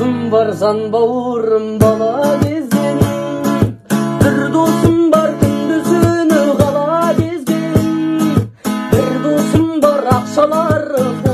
досым бар жан бауырым бала кезден, бір досым бар күндіз-түні қала кезден, бір досым бар ақшалары